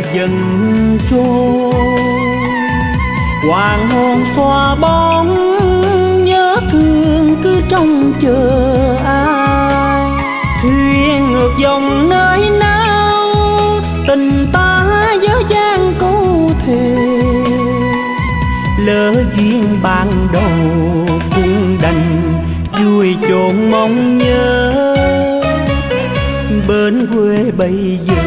dần trôi. Hoàng hôn xóa bóng nhớ thương cứ trông chờ ai. Thuyền ngược dòng nơi nào tình ta dở dang câu thề. Lỡ duyên ban đầu cũng đành vui chốn mong nhớ. Bên quê bây giờ